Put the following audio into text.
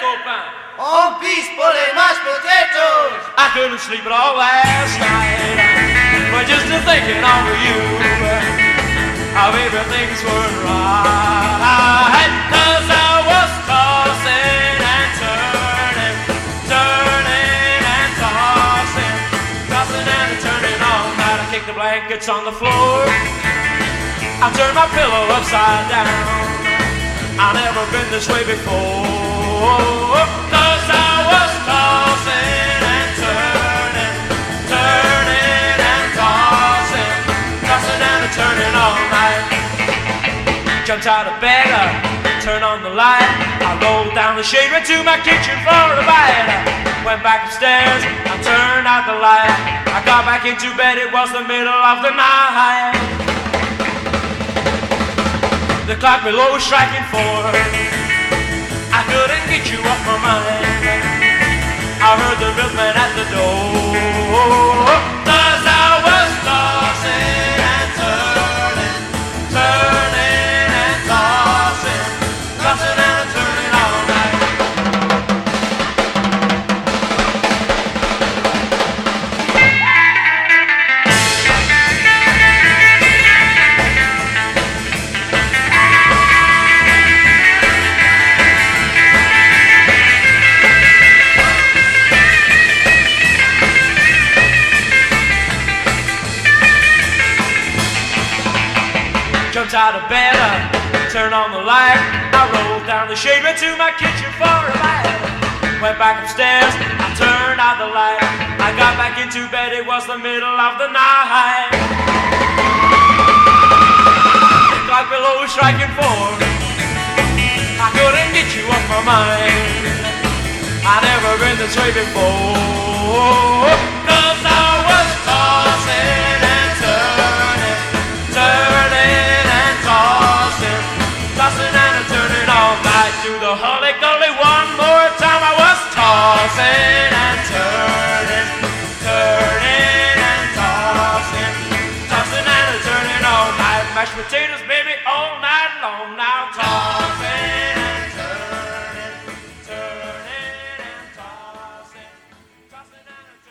open. On peacefully mashed potatoes. I couldn't sleep at all last night, but just to thinking of you, how everything's going right. 'Cause I was tossing and turning, turning and tossing, tossing and turning all night. I kicked the blankets on the floor, I turned my pillow upside down. I've never been this way before. 'Cause I was tossing and turning, turning and tossing, tossing and turning all night. Jumped out of bed, turned on the light. I rolled down the shade, went to my kitchen for a bite. Went back upstairs, I turned out the light. I got back into bed, it was the middle of the night. The clock below was striking 4. I couldn't get you off my mind. I heard the milkman at the door. 'Cause I was tossing and turning, turning and tossing, tossing and turning all night. Jumped out of bed, turned on the light. I rolled down the shade, went to my kitchen for a bite. Went back upstairs, I turned out the light. I got back into bed, it was the middle of the night. The clock below was striking 4. I couldn't get you off my mind. I'd never been this way before. 'Cause I was tossing and turning, turning and tossing, tossing and turning all night. Do the hully gully one more time. I was tossing and turning, turning and tossing, tossing and turning all night. Mashed potatoes, baby, all night long.